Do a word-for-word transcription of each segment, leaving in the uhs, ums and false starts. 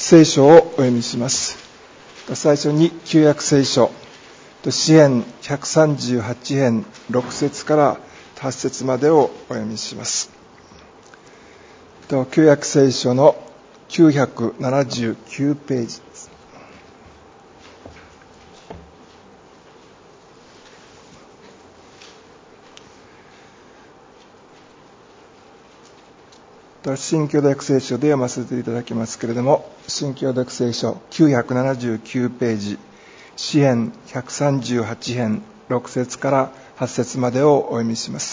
聖書をお読みします。最初に旧約聖書、詩編ひゃくさんじゅうはち編ろく節からはち節までをお読みします。旧約聖書のきゅうひゃくななじゅうきゅうページです。新共同訳聖書で読ませていただきますけれども、新共同訳聖書きゅうひゃくななじゅうきゅうページ、詩編ひゃくさんじゅうはち編ろく節からはち節までをお読みします。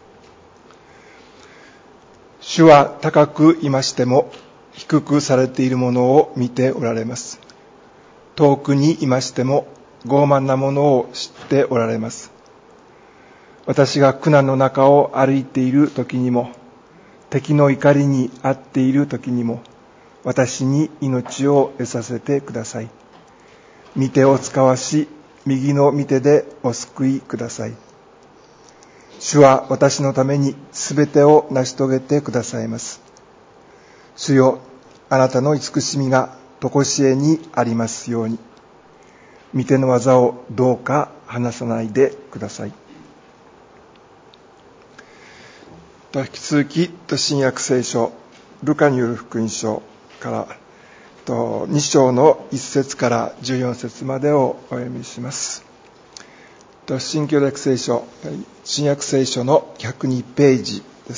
主は高くいましても低くされているものを見ておられます。遠くにいましても傲慢なものを知っておられます。私が苦難の中を歩いている時にも、敵の怒りに遭っている時にも、私に命を得させてください。御手を使わし、右の御手でお救いください。主は私のためにすべてを成し遂げてくださいます。主よ、あなたの慈しみが常しえにありますように。御手の技をどうか離さないでください。引き続き新約聖書ルカによる福音書からに章のいち節からじゅうよん節までをお読みします。新共同訳聖書新約聖書のひゃくにページです。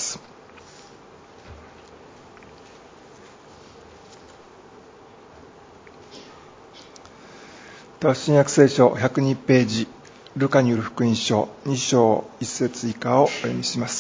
新約聖書ひゃくにページルカによる福音書に章いち節以下をお読みします。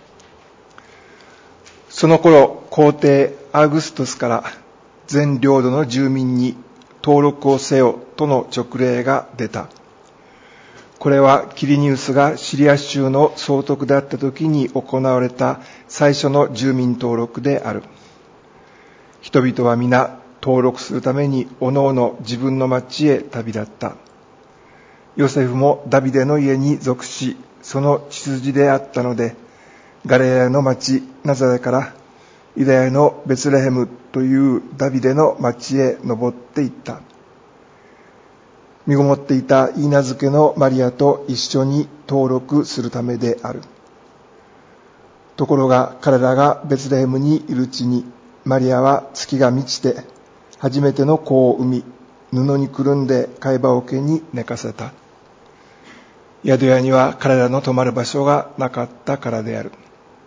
その頃、皇帝アウグストゥスから全領土の住民に登録をせよとの勅令が出た。これはキリニウスがシリア州の総督であった時に行われた最初の住民登録である。人々は皆登録するためにおのおの自分の町へ旅立った。ヨセフもダビデの家に属し、その血筋であったので、ガリラヤの町ナザレからユダヤのベツレヘムというダビデの町へ登っていった。身ごもっていたイーナ漬けのマリアと一緒に登録するためである。ところが彼らがベツレヘムにいるうちに、マリアは月が満ちて初めての子を産み、布にくるんで貝羽桶に寝かせた。宿屋には彼らの泊まる場所がなかったからである。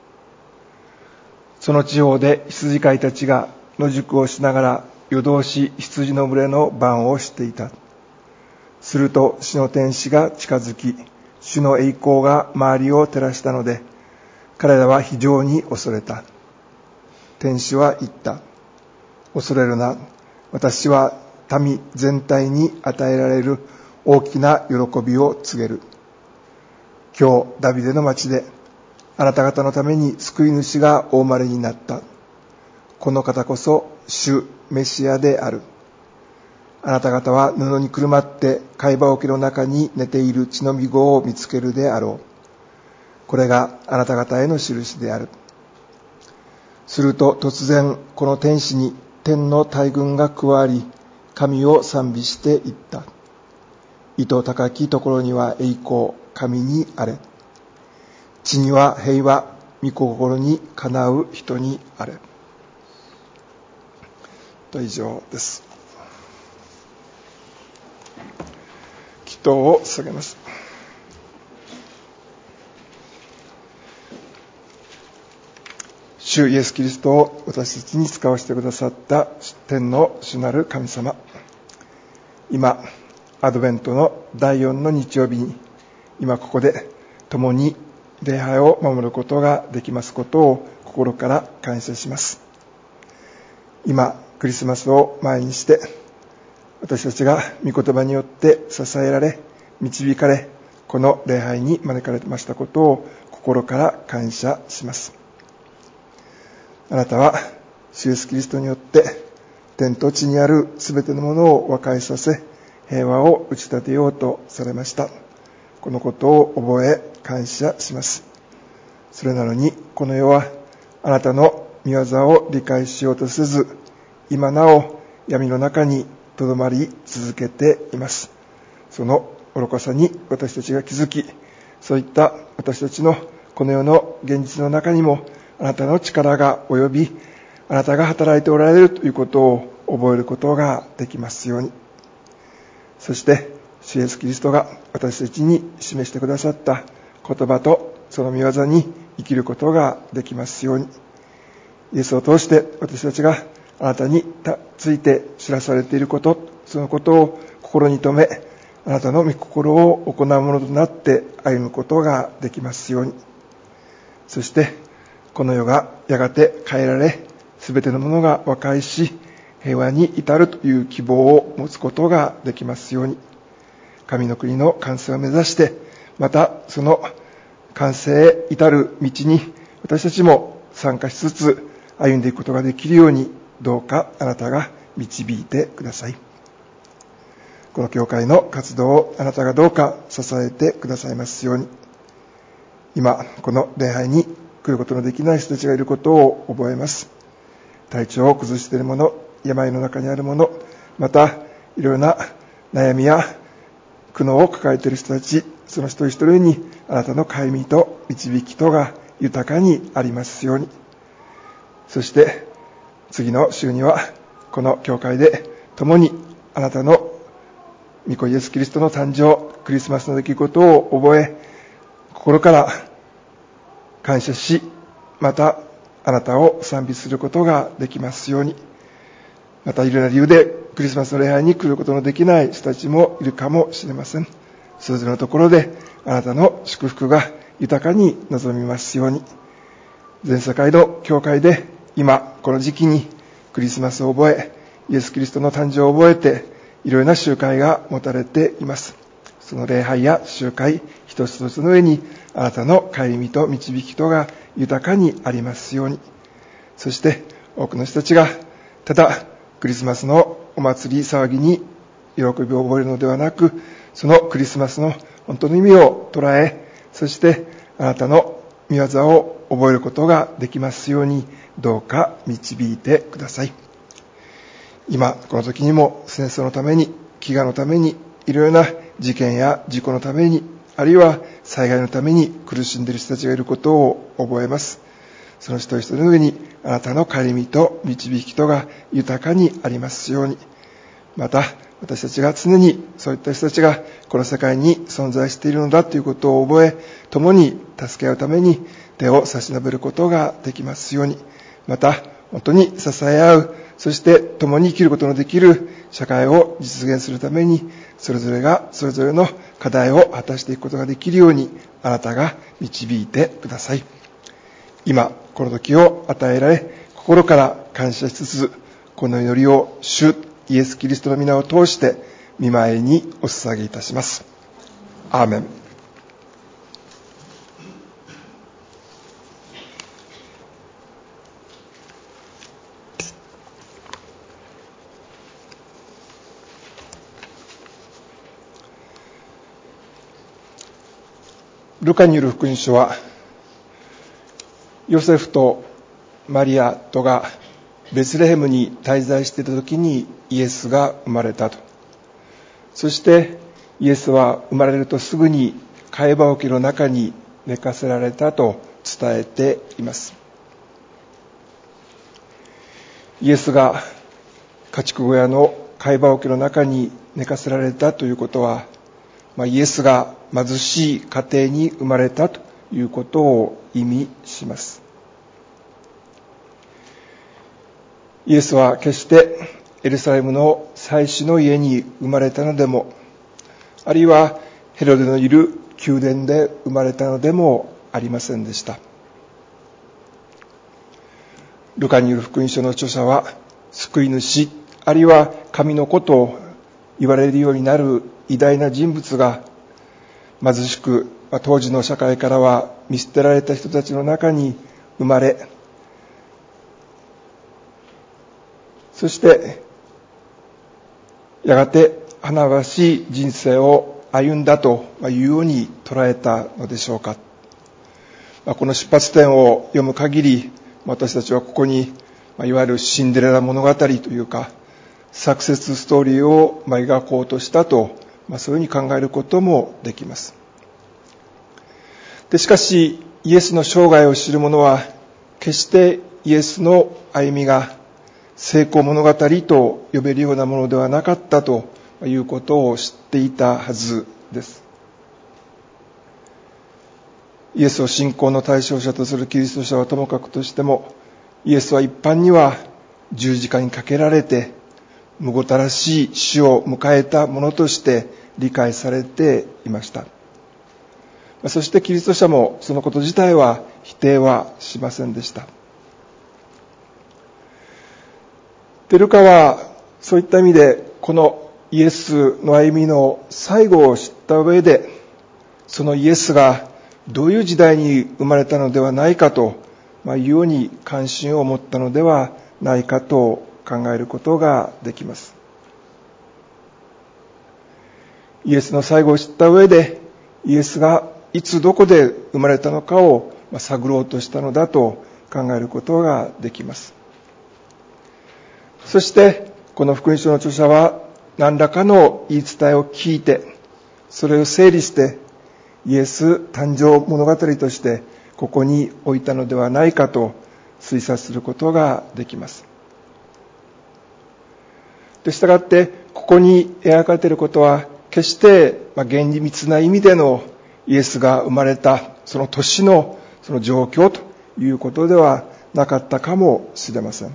その地方で羊飼いたちが野宿をしながら夜通し羊の群れの番をしていた。すると主の天使が近づき、主の栄光が周りを照らしたので、彼らは非常に恐れた。天使は言った。恐れるな。私は民全体に与えられる大きな喜びを告げる。今日ダビデの町であなた方のために救い主がお生まれになった。この方こそ主メシアである。あなた方は布にくるまって貝羽桶の中に寝ている血のみ子を見つけるであろう。これがあなた方への印である。すると突然この天使に天の大軍が加わり、神を賛美していった。意図高きところには栄光、神にあれ。地には平和、御心にかなう人にあれ。と以上です。祈祷を捧げます。主イエスキリストを私たちに使わせてくださった天の主なる神様。今、アドベントのだいよんの日曜日に、今ここで共に礼拝を守ることができますことを心から感謝します。今、クリスマスを前にして、私たちが御言葉によって支えられ、導かれ、この礼拝に招かれましたことを心から感謝します。あなたは、主イエスキリストによって、天と地にあるすべてのものを和解させ、平和を打ち立てようとされました。このことを覚え、感謝します。それなのに、この世はあなたの御業を理解しようとせず、今なお闇の中にとどまり続けています。その愚かさに私たちが気づき、そういった私たちのこの世の現実の中にもあなたの力が及び、あなたが働いておられるということを覚えることができますように。そして主イエスキリストが私たちに示してくださった言葉とその御業に生きることができますように。イエスを通して私たちがあなたについて知らされていること、そのことを心に留め、あなたの御心を行うものとなって歩むことができますように。そしてこの世がやがて変えられ、すべてのものが和解し、平和に至るという希望を持つことができますように。神の国の完成を目指して、またその完成へ至る道に私たちも参加しつつ歩んでいくことができるように、どうかあなたが導いてください。この教会の活動をあなたがどうか支えてくださいますように。今この礼拝に来ることのできない人たちがいることを覚えます。体調を崩している者、病の中にある者、またいろいろな悩みや苦悩を抱えている人たち、その一人一人にあなたの戒みと導きとが豊かにありますように。そして次の週にはこの教会で共にあなたの御子イエスキリストの誕生、クリスマスの出来事を覚え、心から感謝し、またあなたを賛美することができますように。またいろいろな理由でクリスマスの礼拝に来ることのできない人たちもいるかもしれません。それぞれのところであなたの祝福が豊かに望みますように。全世界の教会で今この時期にクリスマスを覚え、イエスキリストの誕生を覚えて、いろいろな集会が持たれています。その礼拝や集会一つ一つの上にあなたの帰りと導きとが豊かにありますように。そして多くの人たちがただクリスマスのお祭り騒ぎに喜びを覚えるのではなく、そのクリスマスの本当の意味を捉え、そしてあなたの御業を覚えることができますように、どうか導いてください。今この時にも戦争のために、飢餓のために、いろいろな事件や事故のために、あるいは災害のために苦しんでいる人たちがいることを覚えます。その一人一人の上にあなたの帰りみと導きとが豊かにありますように。また私たちが常にそういった人たちがこの世界に存在しているのだということを覚え、共に助け合うために手を差し伸べることができますように。また本当に支え合う、そして共に生きることのできる社会を実現するために、それぞれがそれぞれの課題を果たしていくことができるように、あなたが導いてください。今この時を与えられ、心から感謝しつつ、この祈りを主イエスキリストの皆を通して御前にお捧げいたします。アーメン。ルカによる福音書は、ヨセフとマリアとがベツレヘムに滞在していた時にイエスが生まれたと。そしてイエスは生まれるとすぐに貝羽桶の中に寝かせられたと伝えています。イエスが家畜小屋の貝羽桶の中に寝かせられたということは、まあ、イエスが貧しい家庭に生まれたということを意味します。イエスは決してエルサレムの祭司の家に生まれたのでも、あるいはヘロデのいる宮殿で生まれたのでもありませんでした。ルカによる福音書の著者は、救い主、あるいは神の子と言われるようになる偉大な人物が、貧しく当時の社会からは見捨てられた人たちの中に生まれ、そしてやがて華々しい人生を歩んだというように捉えたのでしょうか。この出発点を読む限り、私たちはここにいわゆるシンデレラ物語というか、 サクセスストーリーを描こうとしたと、まあ、そういうふうに考えることもできます。でしかし、イエスの生涯を知る者は、決してイエスの歩みが成功物語と呼べるようなものではなかったということを知っていたはずです。イエスを信仰の対象者とするキリスト者はともかくとしても、イエスは一般には十字架にかけられて、むごたらしい死を迎えたものとして理解されていました。そしてキリスト者もそのこと自体は否定はしませんでした。で、ルカはそういった意味でこのイエスの歩みの最後を知った上で、そのイエスがどういう時代に生まれたのではないかというように関心を持ったのではないかと考えることができます。イエスの最後を知った上で、イエスがいつどこで生まれたのかを探ろうとしたのだと考えることができます。そしてこの福音書の著者は何らかの言い伝えを聞いて、それを整理してイエス誕生物語としてここに置いたのではないかと推察することができます。でしたがって、ここに描かれていることは決して厳密な意味でのイエスが生まれたその年のその状況ということではなかったかもしれません。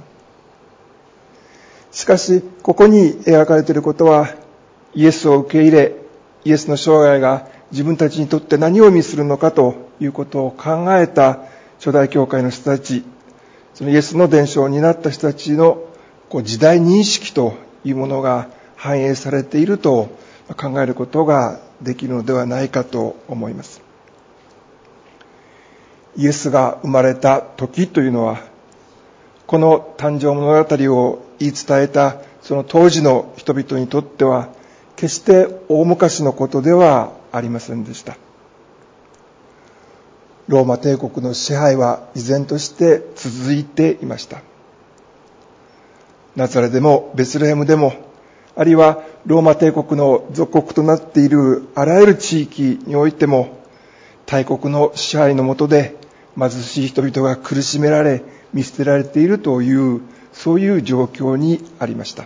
しかし、ここに描かれていることは、イエスを受け入れ、イエスの生涯が自分たちにとって何を意味するのかということを考えた初代教会の人たち、そのイエスの伝承を担った人たちのこう時代認識というものが反映されていると考えることができるのではないかと思います。イエスが生まれた時というのは、この誕生物語を言い伝えたその当時の人々にとっては決して大昔のことではありませんでした。ローマ帝国の支配は依然として続いていました。ナザレでもベツレヘムでも、あるいはローマ帝国の属国となっているあらゆる地域においても、大国の支配の下で貧しい人々が苦しめられ見捨てられているという、そういう状況にありました。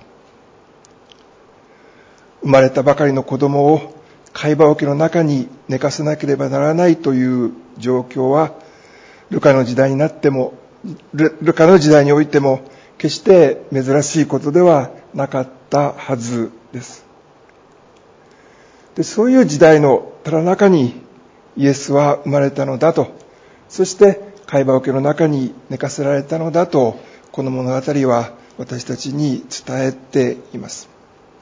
生まれたばかりの子供を貝羽桶の中に寝かせなければならないという状況は、ルカの時代になっても、ルカの時代においても決して珍しいことではなかったはずです。で、そういう時代のただ中にイエスは生まれたのだと、そして貝羽桶の中に寝かせられたのだと、この物語は私たちに伝えています。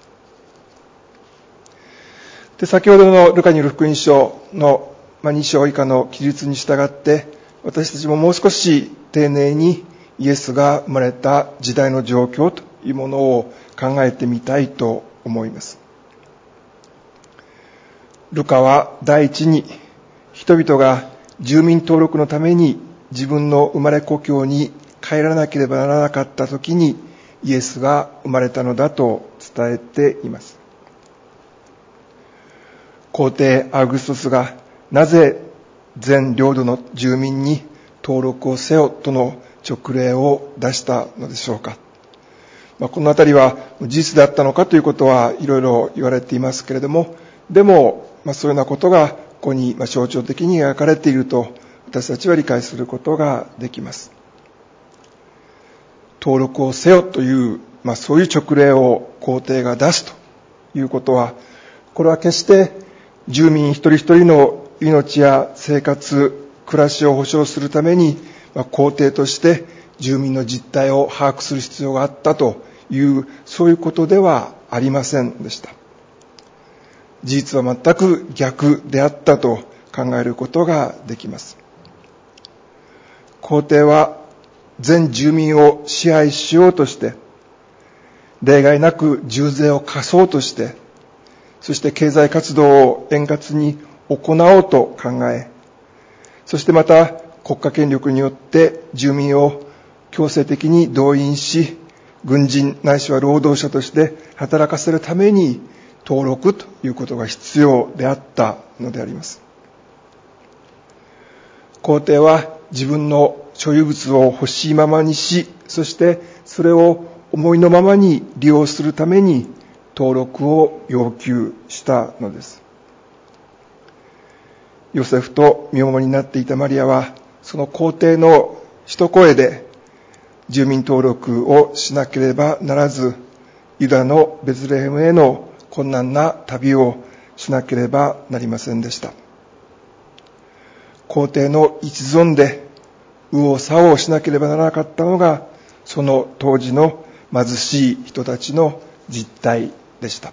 で、先ほどのルカによる福音書のに章以下の記述に従って、私たちももう少し丁寧にイエスが生まれた時代の状況というものを考えてみたいと思います。ルカは第一に、人々が住民登録のために自分の生まれ故郷に帰らなければならなかった時にイエスが生まれたのだと伝えています。皇帝アウグストスがなぜ全領土の住民に登録をせよとの勅令を出したのでしょうか。まあ、このあたりは事実であったのかということはいろいろ言われていますけれども、でも、まあ、そういうようなことがここに象徴的に描かれていると私たちは理解することができます。登録をせよという、まあ、そういう勅令を皇帝が出すということは、これは決して住民一人一人の命や生活、暮らしを保障するために、まあ、皇帝として住民の実態を把握する必要があったという、そういうことではありませんでした。事実は全く逆であったと考えることができます。皇帝は全住民を支配しようとして、例外なく重税を課そうとして、そして経済活動を円滑に行おうと考え、そしてまた国家権力によって住民を強制的に動員し、 軍人ないしは労働者として働かせるために登録ということが必要であったのであります。皇帝は自分の所有物を欲しいままにし、そしてそれを思いのままに利用するために登録を要求したのです。ヨセフと身重になっていたマリアは、その皇帝の一声で住民登録をしなければならず、ユダのベツレヘムへの困難な旅をしなければなりませんでした。皇帝の一存で右往左往しなければならなかったのが、その当時の貧しい人たちの実態でした。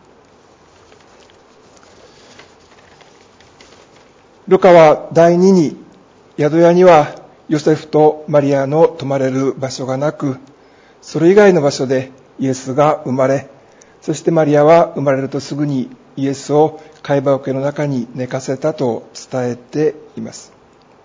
ルカは第二に、宿屋にはヨセフとマリアの泊まれる場所がなく、それ以外の場所でイエスが生まれ、そしてマリアは生まれるとすぐにイエスを貝羽桶の中に寝かせたと伝えています。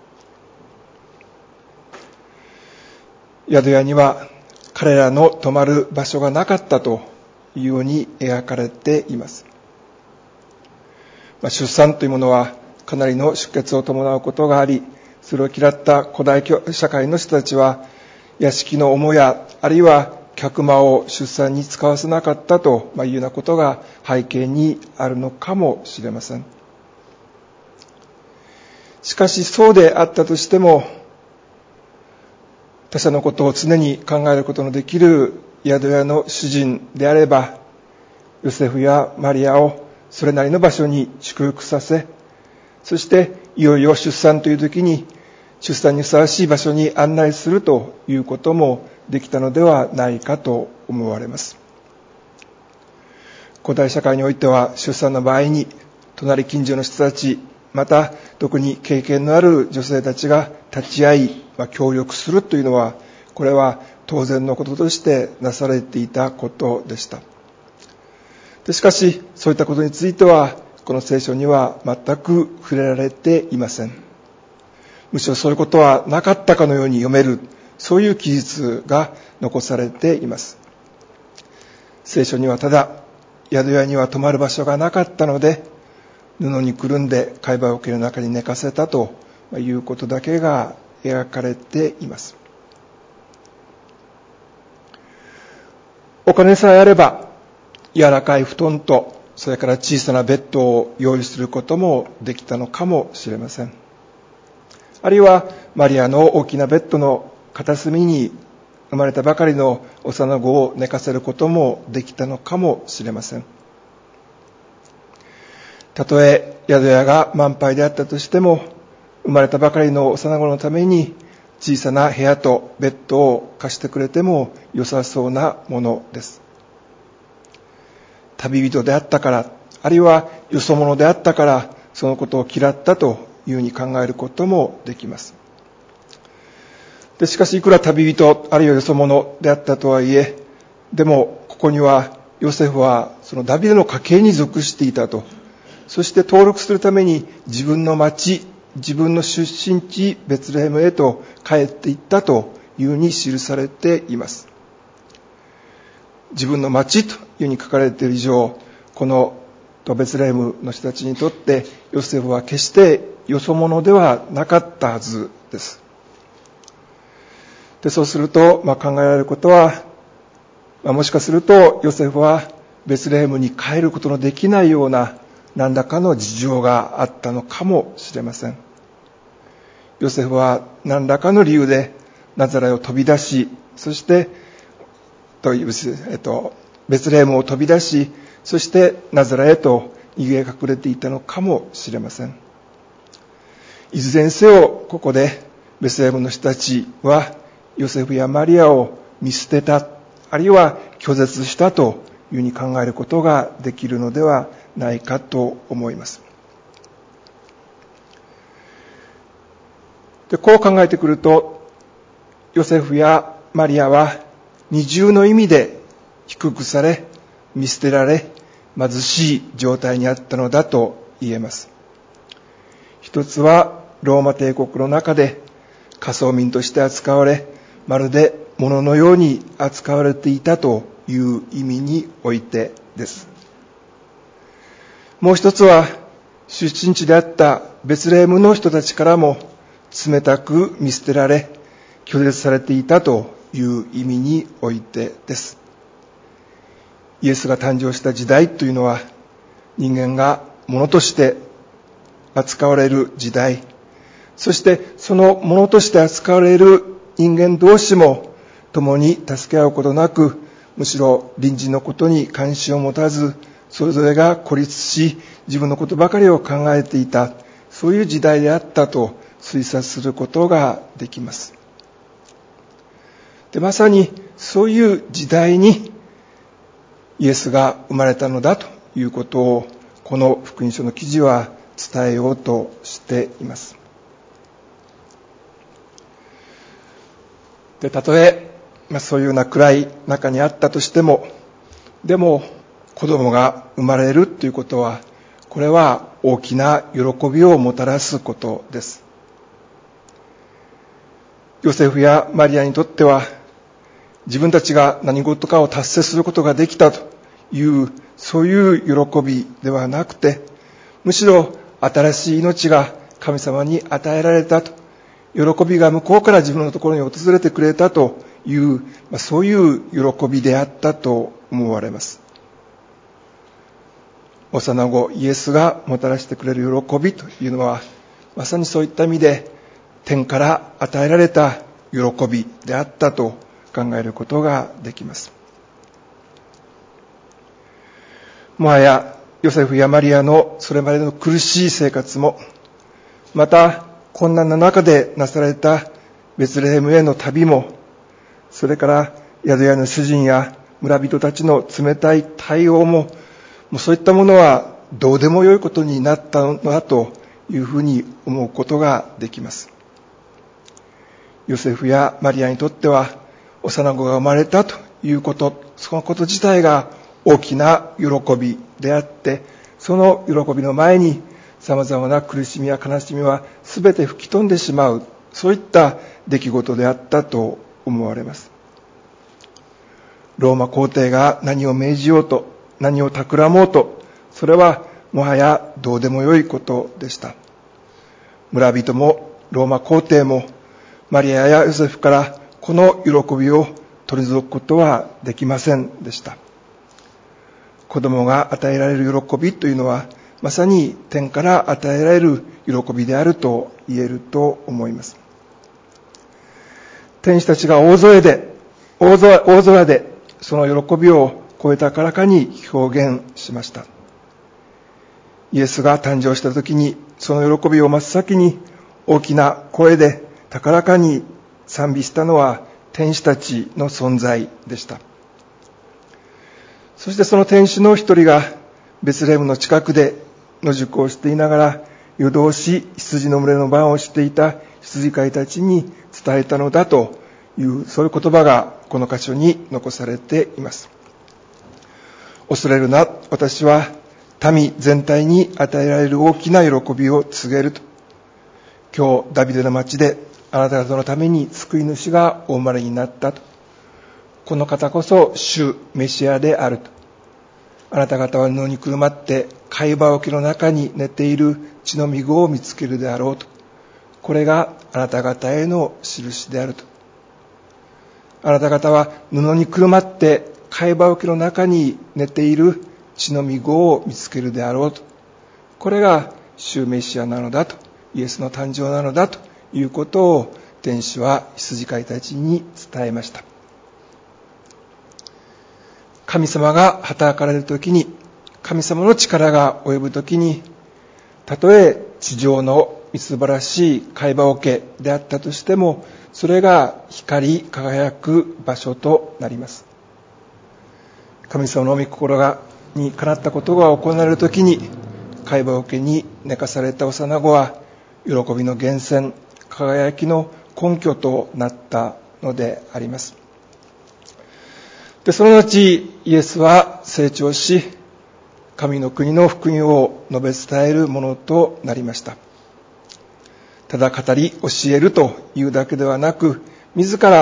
宿屋には彼らの泊まる場所がなかったというように描かれています。まあ、出産というものはかなりの出血を伴うことがあり、それを嫌った古代社会の人たちは、屋敷の母や、あるいは客間を出産に使わせなかったというようなことが背景にあるのかもしれません。しかしそうであったとしても、他者のことを常に考えることのできる宿屋の主人であれば、ヨセフやマリアをそれなりの場所に祝福させ、そしていよいよ出産という時に出産にふさわしい場所に案内するということもできたのではないかと思われます。古代社会においては出産の場合に隣近所の人たち、また特に経験のある女性たちが立ち会い、まあ、協力するというのは、これは当然のこととしてなされていたことでした。でしかしそういったことについてはこの聖書には全く触れられていません。むしろそういうことはなかったかのように読める、そういう記述が残されています。聖書にはただ、宿屋には泊まる場所がなかったので、布にくるんで貝羽桶の中に寝かせたということだけが描かれています。お金さえあれば、柔らかい布団と、それから小さなベッドを用意することもできたのかもしれません。あるいはマリアの大きなベッドの片隅に生まれたばかりの幼子を寝かせることもできたのかもしれません。たとえ宿屋が満杯であったとしても、生まれたばかりの幼子のために小さな部屋とベッドを貸してくれても良さそうなものです。旅人であったから、あるいはよそ者であったから、そのことを嫌ったというふうに考えることもできます。でしかしいくら旅人、あるいはよそ者であったとはいえ、でもここにはヨセフはそのダビデの家系に属していたと、そして登録するために自分の町、自分の出身地ベツレヘムへと帰っていったというふうに記されています。自分の町というふうに書かれている以上、このベツレヘムの人たちにとってヨセフは決してよそ者ではなかったはずです。でそうすると、まあ、考えられることは、まあ、もしかするとヨセフはベツレヘムに帰ることのできないような何らかの事情があったのかもしれません。ヨセフは何らかの理由でナザレを飛び出し、そしてという、えっと、ベツレヘムを飛び出し、そしてナザレへと逃げ隠れていたのかもしれません。いずれにせよ、ここでベツレヘムの人たちはヨセフやマリアを見捨てた、あるいは拒絶したというふうに考えることができるのではないかと思います。でこう考えてくると、ヨセフやマリアは二重の意味で低くされ、見捨てられ、貧しい状態にあったのだと言えます。一つはローマ帝国の中で下層民として扱われ、まるでもののように扱われていたという意味においてです。もう一つは、出身地であったベツレヘムの人たちからも冷たく見捨てられ、拒絶されていたという意味においてです。イエスが誕生した時代というのは、人間が物として扱われる時代、そしてその物として扱われる人間同士も共に助け合うことなく、むしろ隣人のことに関心を持たず、それぞれが孤立し、自分のことばかりを考えていた、そういう時代であったと推察することができます。で、まさにそういう時代にイエスが生まれたのだということを、この福音書の記事は伝えようとしています。で、たとえ、まあ、そういうような暗い中にあったとしても、でも子供が生まれるということは、これは大きな喜びをもたらすことです。ヨセフやマリアにとっては、自分たちが何事かを達成することができたという、そういう喜びではなくて、むしろ新しい命が神様に与えられたと、喜びが向こうから自分のところに訪れてくれたという、そういう喜びであったと思われます。幼子イエスがもたらしてくれる喜びというのは、まさにそういった意味で天から与えられた喜びであったと考えることができます。もはやヨセフやマリアのそれまでの苦しい生活も、また困難な中でなされたベツレヘムへの旅も、それから宿屋の主人や村人たちの冷たい対応も、もうそういったものはどうでもよいことになったのだというふうに思うことができます。ヨセフやマリアにとっては、幼子が生まれたということ、そのこと自体が大きな喜びであって、その喜びの前に様々な苦しみや悲しみは全て吹き飛んでしまう、そういった出来事であったと思われます。ローマ皇帝が何を命じようと、何を企もうと、それはもはやどうでもよいことでした。村人もローマ皇帝もマリアやヨセフからこの喜びを取り除くことはできませんでした。子供が与えられる喜びというのは、まさに天から与えられる喜びであると言えると思います。天使たちが大声で、大空、大空でその喜びを声高らかに表現しました。イエスが誕生した時に、その喜びを真っ先に大きな声で高らかに賛美したのは天使たちの存在でした。そしてその天使の一人がベツレヘムの近くで野宿をしていながら、夜通し羊の群れの番をしていた羊飼いたちに伝えたのだという、そういう言葉がこの箇所に残されています。恐れるな、私は民全体に与えられる大きな喜びを告げると。今日ダビデの町であなた方のために救い主がお生まれになったと。この方こそ主メシアであると。あなた方は布にくるまって貝羽桶の中に寝ている血のみごを見つけるであろうと。これがあなた方への印であると。あなた方は布にくるまって貝羽桶の中に寝ている血のみごを見つけるであろうと。これが主メシアなのだと、イエスの誕生なのだということを天使は羊飼いたちに伝えました。神様が働かれるときに、神様の力が及ぶときに、たとえ地上のみすばらしい貝羽桶であったとしても、それが光り輝く場所となります。神様の御心がにかなったことが行われるときに、貝羽桶に寝かされた幼子は喜びの源泉、輝きの根拠となったのであります。で、その後、イエスは成長し、神の国の福音を述べ伝えるものとなりました。ただ語り教えるというだけではなく、自ら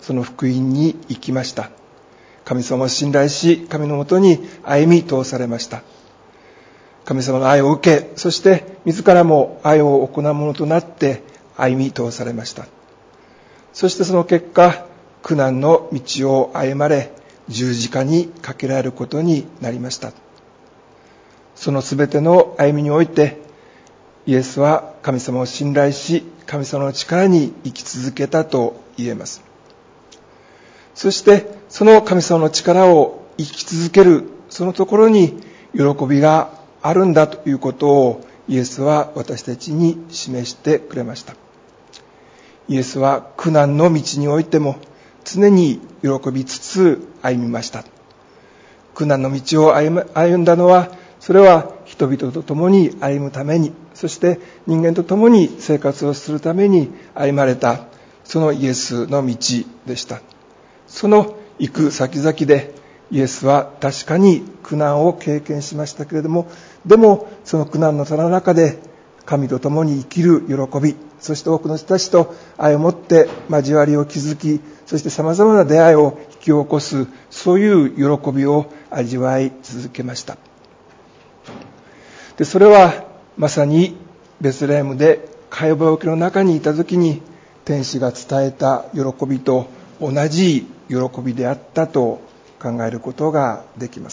その福音に生きました。神様を信頼し、神のもとに歩み通されました。神様の愛を受け、そして自らも愛を行うものとなって歩み通されました。そしてその結果、苦難の道を歩まれ、十字架にかけられることになりました。そのすべての歩みにおいて、イエスは神様を信頼し、神様の力に生き続けたと言えます。そしてその神様の力を生き続ける、そのところに喜びがあるんだということをイエスは私たちに示してくれました。イエスは苦難の道においても常に喜びつつ歩みました。苦難の道を歩んだのは、それは人々と共に歩むために、そして人間と共に生活をするために歩まれた、そのイエスの道でした。その行く先々でイエスは確かに苦難を経験しましたけれども、でもその苦難のさな中で神と共に生きる喜び、そして多くの人たちと愛を持って交わりを築き、そして様々な出会いを引き起こす、そういう喜びを味わい続けました。で、それはまさにベツレヘムで会話桶の中にいた時に天使が伝えた喜びと同じ喜びであったと考えることができます。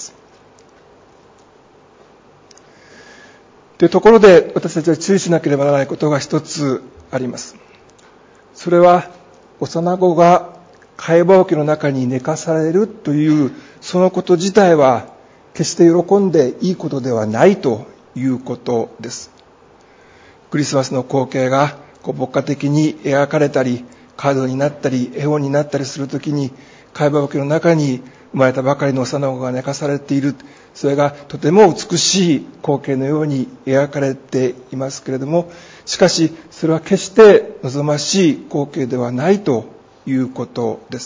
というところで私たちは注意しなければならないことが一つあります。それは幼子が会話桶の中に寝かされるというそのこと自体は決して喜んでいいことではないということです。クリスマスの光景がこう牧歌的に描かれたり、カードになったり絵本になったりするときに、会話桶の中に生まれたばかりの幼子が寝かされている、それがとても美しい光景のように描かれていますけれども、しかしそれは決して望ましい光景ではないということです。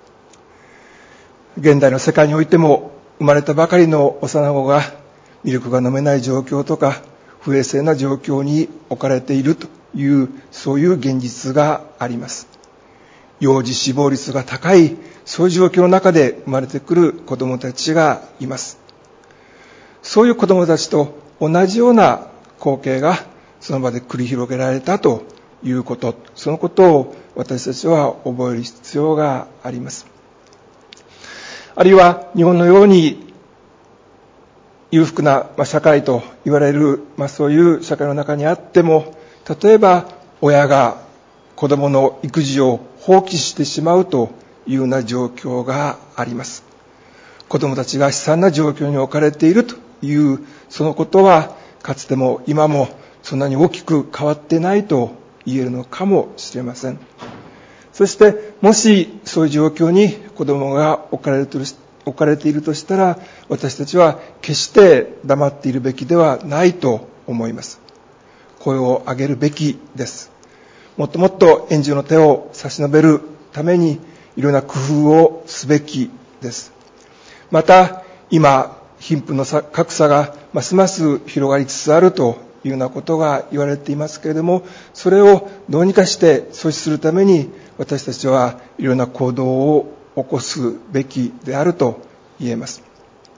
現代の世界においても、生まれたばかりの幼子がミルクが飲めない状況とか不衛生な状況に置かれているという、そういう現実があります。幼児死亡率が高い、そういう状況の中で生まれてくる子どもたちがいます。そういう子どもたちと同じような光景がその場で繰り広げられたということ、そのことを私たちは覚える必要があります。あるいは日本のように裕福な社会と言われる、まあ、そういう社会の中にあっても、例えば親が子供の育児を放棄してしまうというような状況があります。子供たちが悲惨な状況に置かれているというそのことは、かつても今もそんなに大きく変わってないと言えるのかもしれません。そしてもしそういう状況に子供が置かれると置かれているとしたら、私たちは決して黙っているべきではないと思います。声を上げるべきです。もっともっと援助の手を差し伸べるためにいろんな工夫をすべきです。また今貧富の格差がますます広がりつつあるというようなことが言われていますけれども、それをどうにかして阻止するために私たちはいろんな行動を起こすべきであると言えます。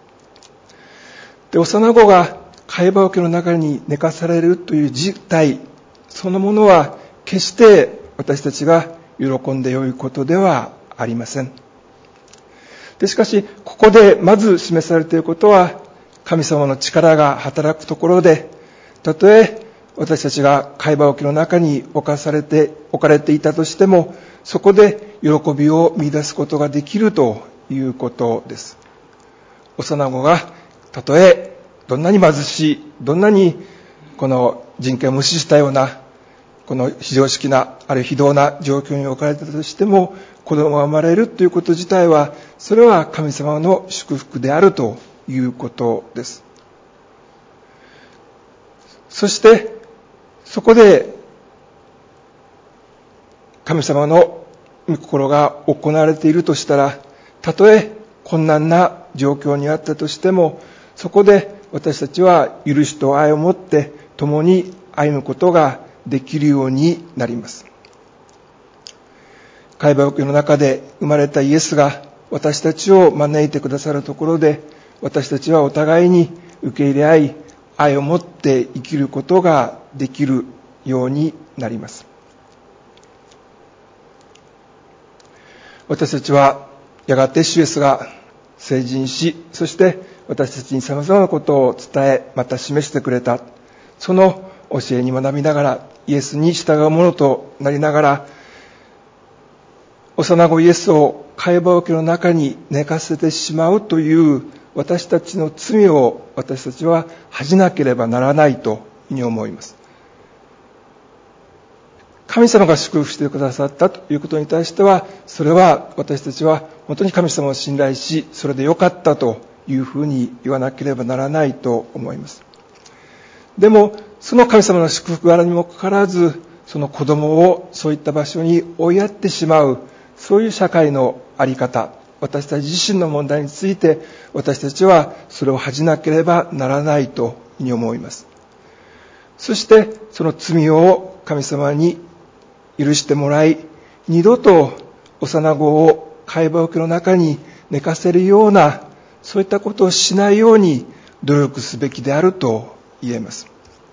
で、幼子が会話桶の中に寝かされるという事態そのものは決して私たちが喜んでよいことではありません。でしかしここでまず示されていることは、神様の力が働くところで、たとえ私たちが会話桶の中に置かされて置かれていたとしても、そこで喜びを見出すことができるということです。幼子がたとえどんなに貧しい、どんなにこの人権を無視したようなこの非常識なあるいは非道な状況に置かれたとしても、子供が生まれるということ自体は、それは神様の祝福であるということです。そしてそこで神様の御心が行われているとしたら、たとえ困難な状況にあったとしても、そこで私たちは許しと愛を持って共に歩むことができるようになります。 海馬桶の中で生まれたイエスが私たちを招いてくださるところで、私たちはお互いに受け入れ合い、愛を持って生きることができるようになります。私たちはやがて主イエスが成人し、そして私たちに様々なことを伝え、また示してくれた、その教えに学びながら、イエスに従うものとなりながら、幼子イエスを海馬桶の中に寝かせてしまうという私たちの罪を私たちは恥じなければならないというふうに思います。神様が祝福してくださったということに対しては、それは私たちは本当に神様を信頼し、それでよかったというふうに言わなければならないと思います。でも、その神様の祝福があるにもかかわらず、その子供をそういった場所に追いやってしまう、そういう社会のあり方、私たち自身の問題について、私たちはそれを恥じなければならないというふうに思います。そして、その罪を神様に許してもらい、二度と幼子を海馬桶の中に寝かせるような、そういったことをしないように努力すべきであると言えます。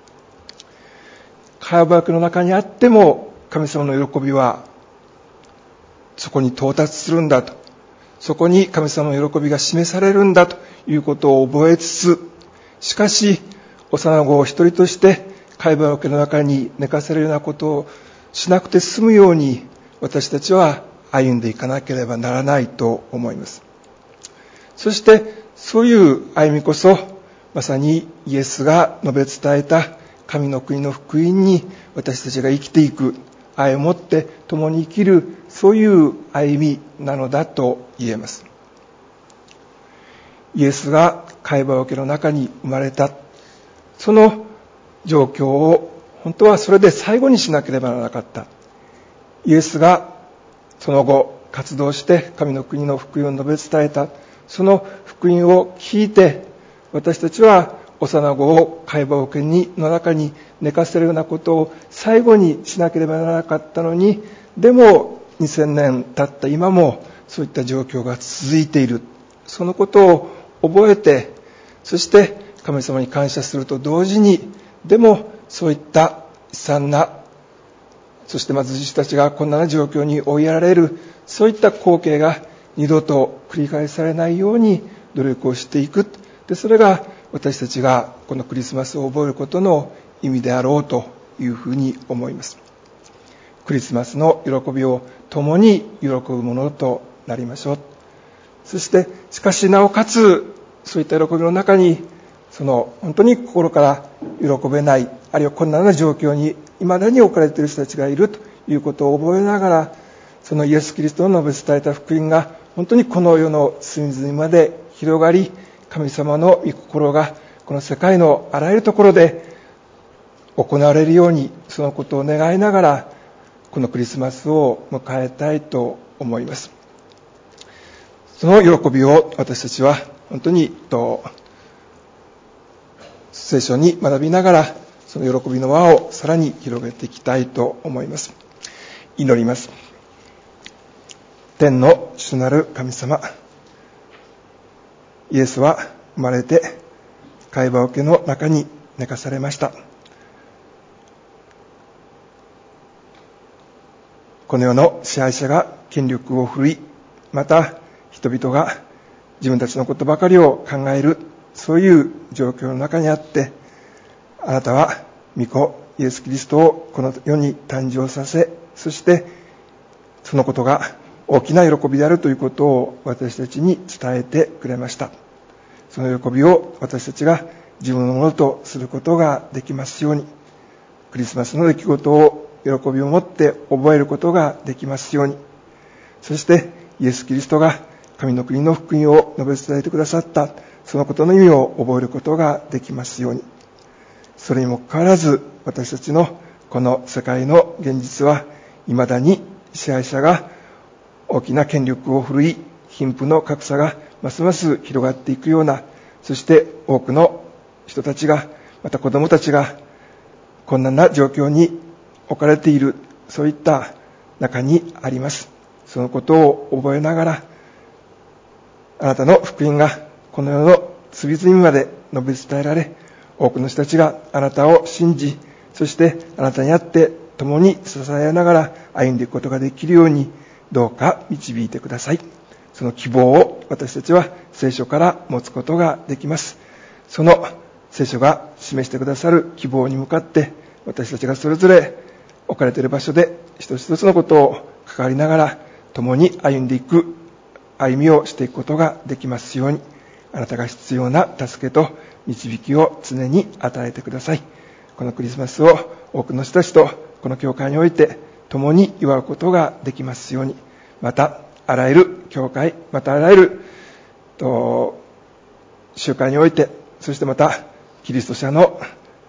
海馬桶の中にあっても神様の喜びはそこに到達するんだと、そこに神様の喜びが示されるんだということを覚えつつ、しかし幼子を一人として海馬桶の中に寝かせるようなことをしなくて済むように、私たちは歩んでいかなければならないと思います。そしてそういう歩みこそ、まさにイエスが述べ伝えた神の国の福音に私たちが生きていく、愛を持って共に生きる、そういう歩みなのだと言えます。イエスが海馬桶の中に生まれた、その状況を本当はそれで最後にしなければならなかった。イエスがその後活動して神の国の福音を述べ伝えた、その福音を聞いて、私たちは幼子を海馬桶の中に寝かせるようなことを最後にしなければならなかったのに、でもにせんねん経った今もそういった状況が続いている。そのことを覚えて、そして神様に感謝すると同時に、でもそういった悲惨な、そして貧しい人たちがこんな状況に追いやられる、そういった光景が二度と繰り返されないように努力をしていく。で、それが私たちがこのクリスマスを覚えることの意味であろうというふうに思います。クリスマスの喜びを共に喜ぶものとなりましょう。そしてしかしなおかつそういった喜びの中に、その本当に心から喜べない、あるいは困難な状況に未だに置かれている人たちがいるということを覚えながら、そのイエス・キリストの述べ伝えた福音が本当にこの世の隅々まで広がり、神様の御心がこの世界のあらゆるところで行われるように、そのことを願いながらこのクリスマスを迎えたいと思います。その喜びを私たちは本当にと聖書に学びながら、その喜びの輪をさらに広げていきたいと思います。祈ります。天の主なる神様、イエスは生まれて海馬桶の中に寝かされました。この世の支配者が権力を振るい、また人々が自分たちのことばかりを考える、そういう状況の中にあって、あなたは御子イエス・キリストをこの世に誕生させ、そしてそのことが大きな喜びであるということを私たちに伝えてくれました。その喜びを私たちが自分のものとすることができますように、クリスマスの出来事を喜びを持って覚えることができますように、そしてイエス・キリストが神の国の福音を述べ伝えてくださったそのことの意味を覚えることができますように。それにもかかわらず、私たちのこの世界の現実は未だに支配者が大きな権力を振るい、貧富の格差がますます広がっていくような、そして多くの人たちが、また子供たちが困難な状況に置かれている、そういった中にあります。 そのことを覚えながら、あなたの福音がこの世の隅々まで述べ伝えられ、多くの人たちがあなたを信じ、そしてあなたにあって共に支えながら歩んでいくことができるように、どうか導いてください。その希望を私たちは聖書から持つことができます。その聖書が示してくださる希望に向かって、私たちがそれぞれ置かれている場所で一つ一つのことを関わりながら共に歩んでいく歩みをしていくことができますように、あなたが必要な助けと導きを常に与えてください。このクリスマスを多くの人たちとこの教会において共に祝うことができますように、またあらゆる教会、またあらゆると集会において、そしてまたキリスト者の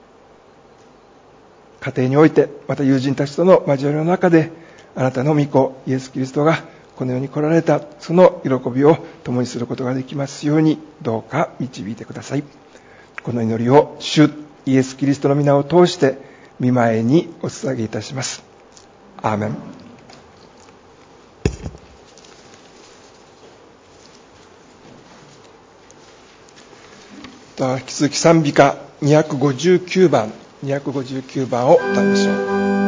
家庭において、また友人たちとの交わりの中で、あなたの御子イエス・キリストがこの世に来られたその喜びを共にすることができますように、どうか導いてください。この祈りを主イエス・キリストの皆を通して御前にお捧げいたします。アーメン。引き続き賛美歌にひゃくごじゅうきゅうばんにひゃくごじゅうきゅうばんを歌いましょう。